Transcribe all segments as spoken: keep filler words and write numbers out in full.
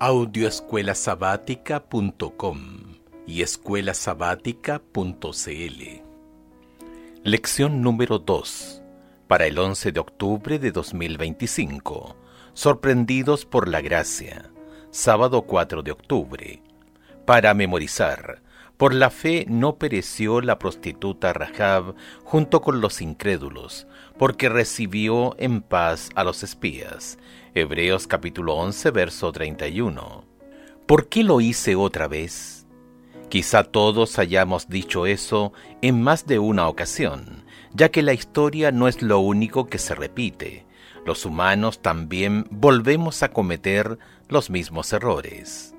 audio escuela sabática punto com y escuela sabática punto c l. Lección número dos, para el once de octubre de dos mil veinticinco. Sorprendidos por la gracia. Sábado cuatro de octubre. Para memorizar. Por la fe no pereció la prostituta Rahab junto con los incrédulos, porque recibió en paz a los espías. Hebreos capítulo once, verso treinta y uno. ¿Por qué lo hice otra vez? Quizá todos hayamos dicho eso en más de una ocasión, ya que la historia no es lo único que se repite. Los humanos también volvemos a cometer los mismos errores.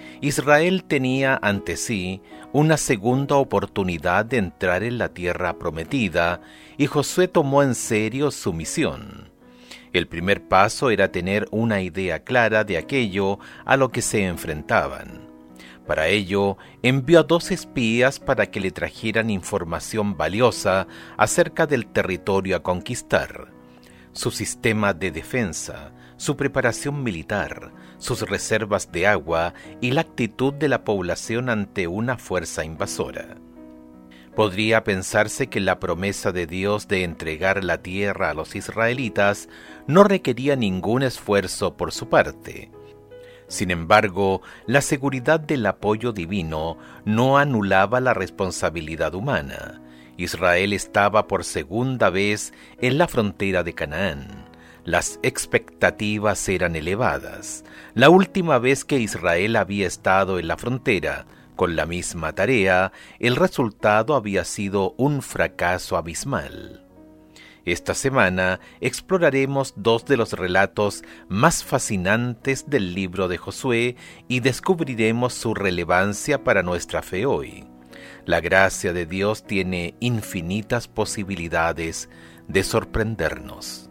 Israel tenía ante sí una segunda oportunidad de entrar en la tierra prometida, y Josué tomó en serio su misión. El primer paso era tener una idea clara de aquello a lo que se enfrentaban. Para ello, envió a dos espías para que le trajeran información valiosa acerca del territorio a conquistar, su sistema de defensa, su preparación militar, sus reservas de agua y la actitud de la población ante una fuerza invasora. Podría pensarse que la promesa de Dios de entregar la tierra a los israelitas no requería ningún esfuerzo por su parte. Sin embargo, la seguridad del apoyo divino no anulaba la responsabilidad humana. Israel estaba por segunda vez en la frontera de Canaán. Las expectativas eran elevadas. La última vez que Israel había estado en la frontera con la misma tarea, el resultado había sido un fracaso abismal. Esta semana exploraremos dos de los relatos más fascinantes del libro de Josué y descubriremos su relevancia para nuestra fe hoy. La gracia de Dios tiene infinitas posibilidades de sorprendernos.